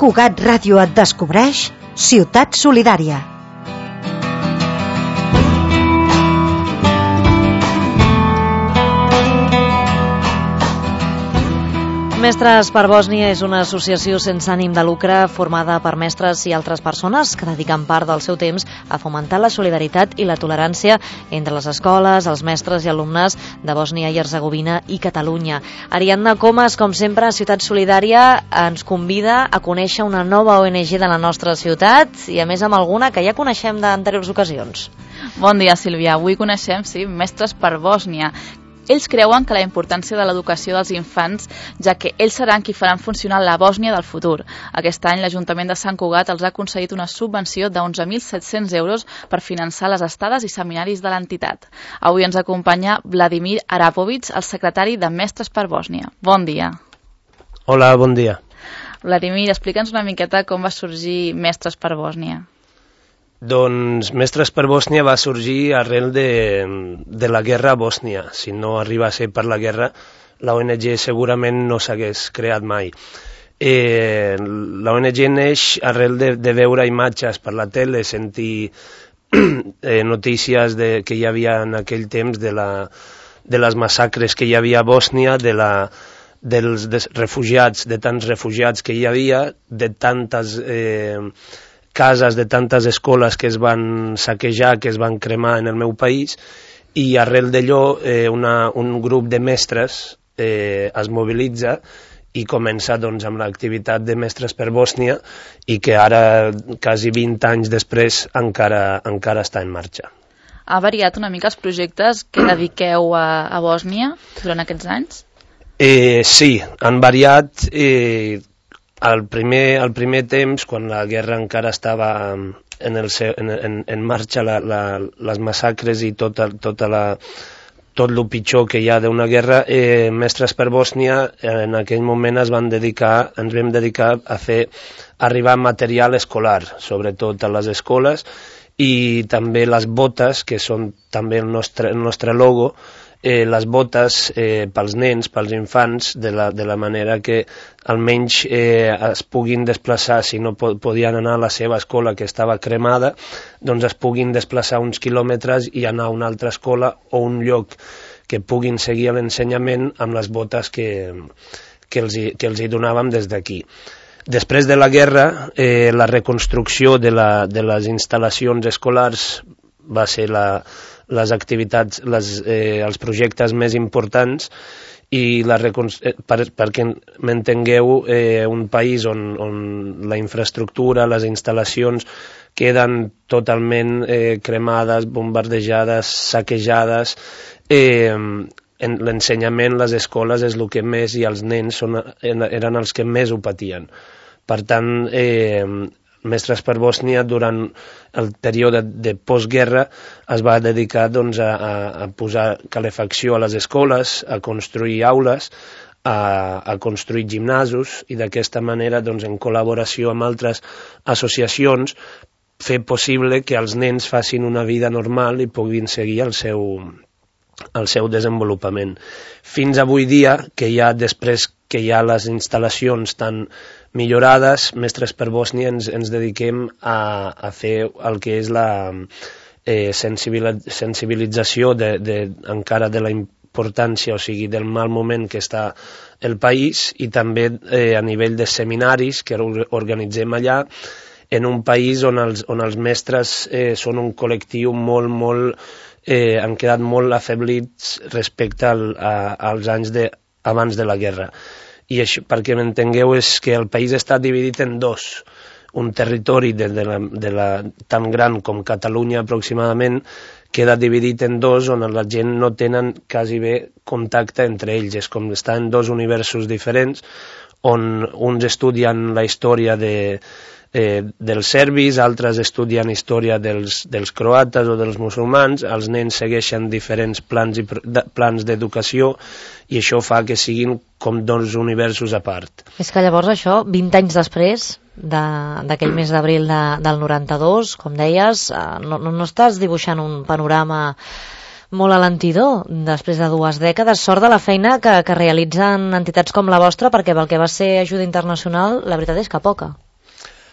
Cugat Ràdio et descobreix Ciutat Solidària. Mestres per Bòsnia és una associació sense ànim de lucre formada per mestres i altres persones que dediquen part del seu temps a fomentar la solidaritat i la tolerància entre les escoles, els mestres i alumnes de Bòsnia i Hercegovina i Catalunya. Ariadna Comas, com sempre, a Ciutat Solidària ens convida a conèixer una nova ONG de la nostra ciutat i a més amb alguna que ja coneixem d'anteriors ocasions. Bon dia, Sílvia. Avui coneixem, Mestres per Bòsnia. Ells creuen que la importància de l'educació dels infants, ja que ells seran qui faran funcionar la Bòsnia del futur. Aquest any l'Ajuntament de Sant Cugat els ha concedit una subvenció de 11.700 euros per finançar les estades i seminaris de l'entitat. Avui ens acompanya Vladimir Arapovic, el secretari de Mestres per Bòsnia. Bon dia. Hola, bon dia. Vladimir, explica'ns una miqueta com va sorgir Mestres per Bòsnia. Doncs Mestres per Bòsnia va sorgir arrel de la guerra a Bòsnia. Si no arriba a ser per la guerra, la ONG segurament no s'hagués creat mai. La ONG neix arrel de veure imatges per la tele, sentir notícies que hi havia en aquell temps de les massacres que hi havia a Bòsnia, dels refugiats, de tants refugiats que hi havia, de tantes cases, de tantes escoles que es van saquejar, que es van cremar en el meu país, i arrel d'allò un grup de mestres es mobilitza i comença doncs, amb l'activitat de Mestres per Bòsnia i que ara, quasi 20 anys després, encara està en marxa. Ha variat una mica els projectes que dediqueu a Bòsnia durant aquests anys? Sí, han variat. Al primer temps, quan la guerra encara estava en marxa, les massacres i tot el pitjor que hi ha d'una guerra, Mestres per Bòsnia en aquell moment ens vam dedicar a fer arribar material escolar, sobretot a les escoles, i també les botes, que són també el nostre logo, les botes pels nens, pels infants, de la manera que almenys es puguin desplaçar, si no podien anar a la seva escola que estava cremada, doncs es puguin desplaçar uns quilòmetres i anar a una altra escola o un lloc que puguin seguir l'ensenyament amb les botes que els hi donàvem des d'aquí. Després de la guerra, la reconstrucció de les instal·lacions escolars va ser les activitats, els projectes més importants, i perquè m'entengueu, un país on la infraestructura, les instal·lacions queden totalment cremades, bombardejades, saquejades, l'ensenyament, les escoles és el que més, i els nens eren els que més ho patien. Per tant, Mestres per Bòsnia, durant el període de postguerra, es va dedicar doncs, a posar calefacció a les escoles, a construir aules, a construir gimnasos, i d'aquesta manera, doncs, en col·laboració amb altres associacions, fer possible que els nens facin una vida normal i puguin seguir el seu desenvolupament. Fins avui dia, que ja després que hi ha les instal·lacions tan millorades, Mestres per Bòsnia ens dediquem a fer el que és la sensibilització encara de la importància, o sigui, del mal moment que està el país, i també a nivell de seminaris que organitzem allà, en un país on els mestres són un col·lectiu molt han quedat molt afeblits respecte als anys abans de la guerra. I això, perquè m'entengueu, és que el país està dividit en dos. Un territori tan gran com Catalunya aproximadament queda dividit en dos, on la gent no tenen quasi bé contacte entre ells. És com estar en dos universos diferents, on uns estudien la història dels serbis, altres estudien història dels croates o dels musulmans, els nens segueixen diferents plans d'educació, i això fa que siguin com dos universos a part. És que llavors això, 20 anys després d'aquell mes d'abril del 92, com deies, no estàs dibuixant un panorama molt alentidor després de 2 dècades. Sort de la feina que realitzen entitats com la vostra, perquè pel que va ser ajuda internacional, la veritat és que poca.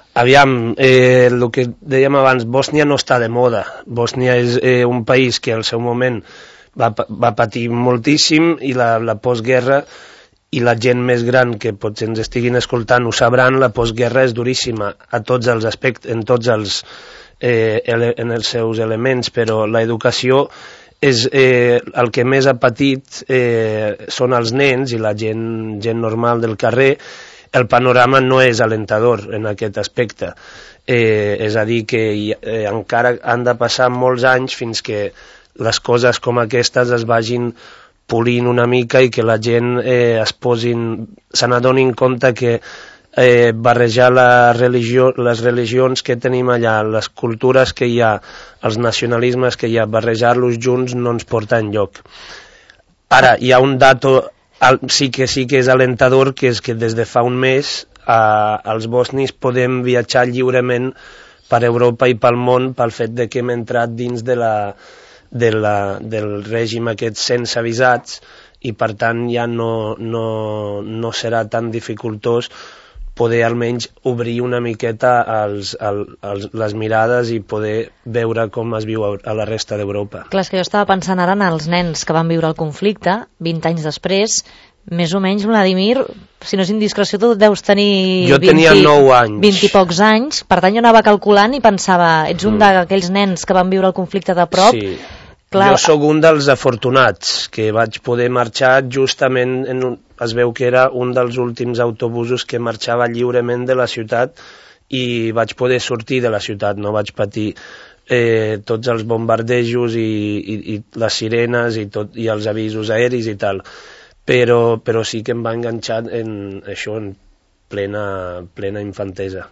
Aviam, el que dèiem abans, Bòsnia no està de moda. Bòsnia és un país que al seu moment va patir moltíssim i la postguerra, i la gent més gran que potser ens estiguin escoltant ho sabran, la postguerra és duríssima a tots els aspectes, en tots els seus elements, però l'educació és el que més ha patit són els nens i la gent normal del carrer. El panorama no és alentador en aquest aspecte, és a dir, que encara han de passar molts anys fins que les coses com aquestes es vagin polint una mica i que la gent se n'adonin compte que barrejar les religions que tenim allà, les cultures que hi ha, els nacionalismes que hi ha, barrejar-los junts no ens porta enlloc. Ara, hi ha un dato sí que és alentador, que és que des de fa un mes els bosnis podem viatjar lliurement per Europa i pel món pel fet de que hem entrat dins del règim aquest sense visats i per tant ja no serà tan dificultós poder almenys obrir una miqueta les mirades i poder veure com es viu a la resta d'Europa. Clar, és que jo estava pensant ara en els nens que van viure el conflicte 20 anys després. Més o menys, Vladimir, si no és indiscreció, tu deus tenir jo tenia 9 anys. 20 i pocs anys. Per tant, jo anava calculant i pensava, ets un d'aquells nens que van viure el conflicte de prop. Sí. Clar. Jo sóc un dels afortunats que vaig poder marxar justament es veu que era un dels últims autobusos que marxava lliurement de la ciutat i vaig poder sortir de la ciutat, no vaig patir tots els bombardejos i les sirenes i els avisos aeris i tal, però sí que em va enganxar en plena infantesa.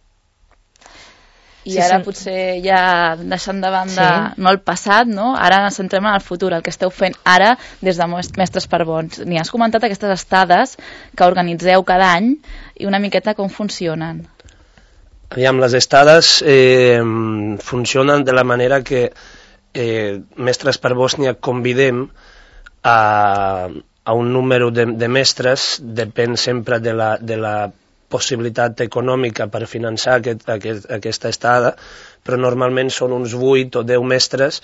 I ara potser ja deixant de banda no el passat, no? Ara ens centrem en el futur, el que esteu fent ara des de Mestres per Bons. N'hi has comentat aquestes estades que organitzeu cada any i una miqueta com funcionen. Aviam, les estades funcionen de la manera que Mestres per Bòsnia convidem a un número de mestres, depèn sempre de la possibilitat econòmica per finançar aquesta estada, però normalment són uns 8 o 10 mestres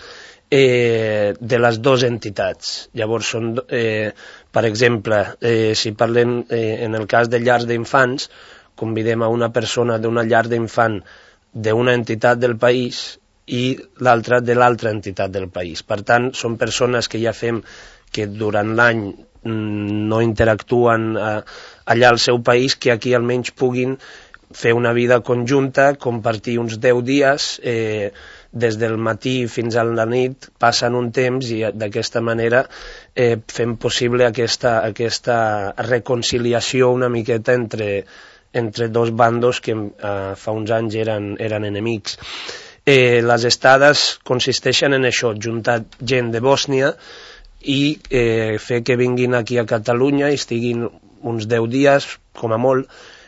de les dues entitats. Llavors, per exemple, si parlem en el cas de llars d'infants, convidem a una persona d'una llar d'infant d'una entitat del país i l'altra de l'altra entitat del país. Per tant, són persones que ja fem que durant l'any no interactuen allà al seu país, que aquí almenys puguin fer una vida conjunta, compartir uns 10 dies, des del matí fins a la nit passen un temps i d'aquesta manera fem possible aquesta reconciliació una miqueta entre dos bandos que fa uns anys eren enemics. Les estades consisteixen en això, juntar gent de Bòsnia i fer que vinguin aquí a Catalunya i estiguin uns 10 dies, com a molt,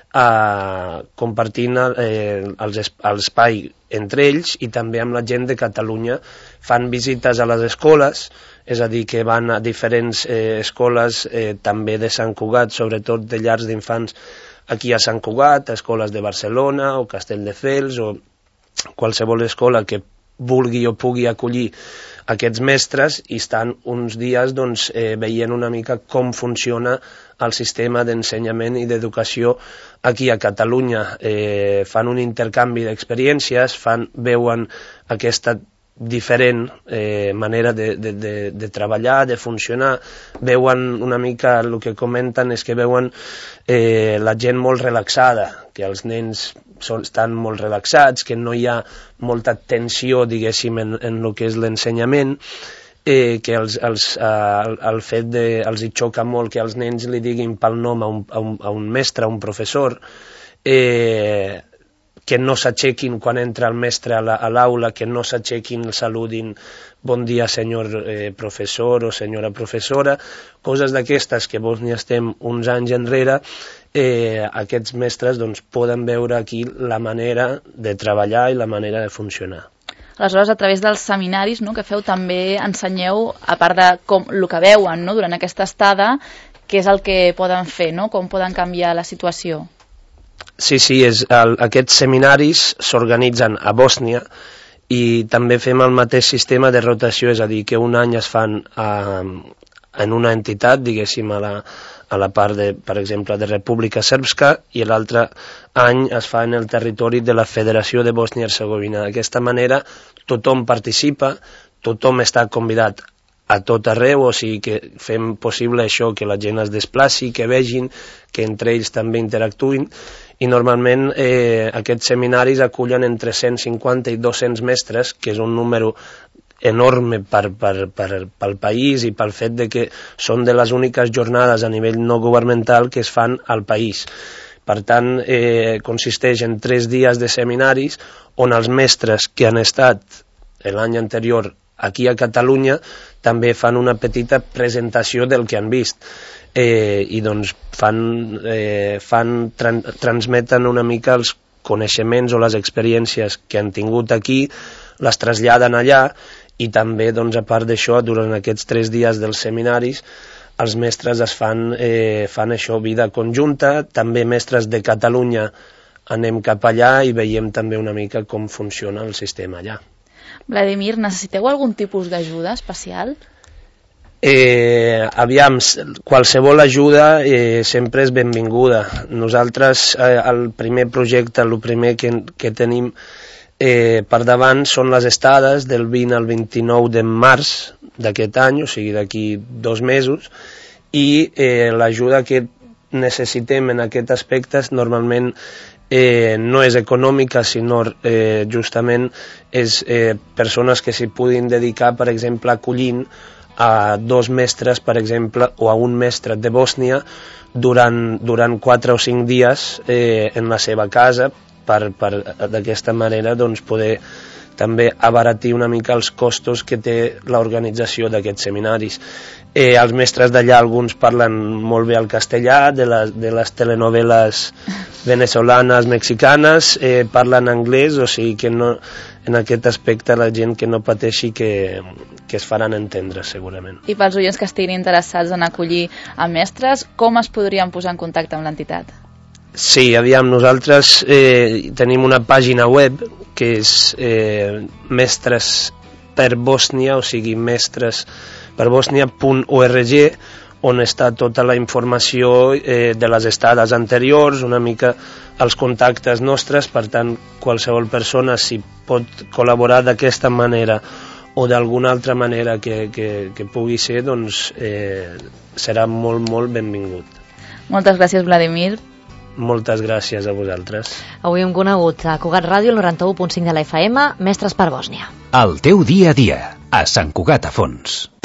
compartint l'espai entre ells i també amb la gent de Catalunya. Fan visites a les escoles, és a dir, que van a diferents escoles, també de Sant Cugat, sobretot de llars d'infants aquí a Sant Cugat, a escoles de Barcelona o Castelldefels o qualsevol escola que vulgui o pugui acollir aquests mestres i estan uns dies veient una mica com funciona el sistema d'ensenyament i d'educació aquí a Catalunya. Fan un intercanvi d'experiències, veuen aquesta diferent manera de treballar, de funcionar, veuen una mica, el que comenten és que veuen la gent molt relaxada, que els nens estan molt relaxats, que no hi ha molta tensió, diguéssim, en el que és l'ensenyament, que el fet els hi xoca molt que els nens li diguin pel nom a un mestre, a un professor, que no s'aixequin quan entra el mestre a l'aula, que no s'aixequin, el saludin, bon dia senyor professor o senyora professora, coses d'aquestes que Bòsnia estem uns anys enrere, aquests mestres poden veure aquí la manera de treballar i la manera de funcionar. Aleshores, a través dels seminaris que feu, també ensenyeu, a part de el que veuen durant aquesta estada, què és el que poden fer, com poden canviar la situació? Sí, aquests seminaris s'organitzen a Bòsnia i també fem el mateix sistema de rotació, és a dir, que un any es fan en una entitat, diguéssim, a la part, per exemple, de República Srpska, i l'altre any es fa en el territori de la Federació de Bòsnia i Hercegovina. D'aquesta manera tothom participa, tothom està convidat a tot arreu, o sigui que fem possible això, que la gent es desplaci, que vegin, que entre ells també interactuïn, i normalment aquests seminaris acullen entre 150 i 200 mestres, que és un número enorme pel país i pel fet de que són de les úniques jornades a nivell no governamental que es fan al país. Per tant, consisteix en 3 dies de seminaris on els mestres que han estat l'any anterior aquí a Catalunya també fan una petita presentació del que han vist. I doncs transmeten una mica els coneixements o les experiències que han tingut aquí, les traslladen allà, i també, doncs, a part d'això, durant aquests 3 dies dels seminaris, els mestres fan això, vida conjunta, també mestres de Catalunya anem cap allà i veiem també una mica com funciona el sistema allà. Vladimir, necessiteu algun tipus d'ajuda especial? Aviam, qualsevol ajuda sempre és benvinguda. Nosaltres, el primer projecte, el primer que tenim per davant són les estades del 20 al 29 de març d'aquest any, o sigui d'aquí 2 mesos, i l'ajuda que necessitem en aquest aspecte normalment no és econòmica, sinó justament és persones que s'hi puguin dedicar, per exemple, acollint a 2 mestres, per exemple, o a un mestre de Bòsnia durant 4 o 5 dies en la seva casa, per d'aquesta manera doncs, poder també abaratir una mica els costos que té l'organització d'aquests seminaris. Els mestres d'allà, alguns parlen molt bé el castellà, de les telenoveles venezolanes, mexicanes, parlen anglès, o sigui que no, en aquest aspecte la gent que no pateixi que es faran entendre segurament. I pels oients que estiguin interessats en acollir a mestres, com es podrien posar en contacte amb l'entitat? Sí, aviam, nosaltres tenim una pàgina web que és Mestres per Bòsnia, o sigui, mestresperbosnia.org, on està tota la informació de les estades anteriors, una mica els contactes nostres. Per tant, qualsevol persona, si pot col·laborar d'aquesta manera o d'alguna altra manera que pugui ser, doncs serà molt, molt benvingut. Moltes gràcies, Vladimir. Moltes gràcies a vosaltres. Avui hem conegut a Cugat Ràdio, el 91.5 de la FM, Mestres per Bòsnia. El teu dia a dia, a Sant Cugat a Fons.